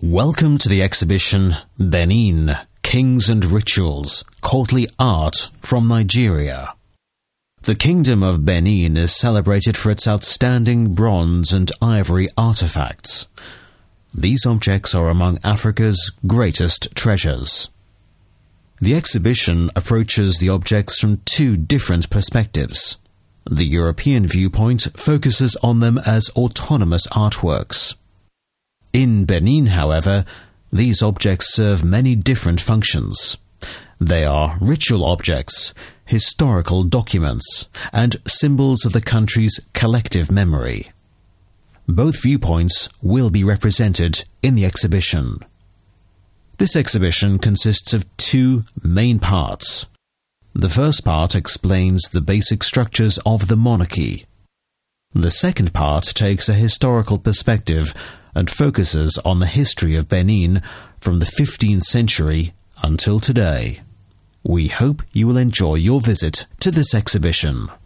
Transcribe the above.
Welcome to the exhibition Benin, Kings and Rituals, Courtly Art from Nigeria. The Kingdom of Benin is celebrated for its outstanding bronze and ivory artifacts. These objects are among Africa's greatest treasures. The exhibition approaches the objects from two different perspectives. The European viewpoint focuses on them as autonomous artworks. In Benin, however, these objects serve many different functions. They are ritual objects, historical documents, and symbols of the country's collective memory. Both viewpoints will be represented in the exhibition. This exhibition consists of two main parts. The first part explains the basic structures of the monarchy. The second part takes a historical perspective and focuses on the history of Benin from the 15th century until today. We hope you will enjoy your visit to this exhibition.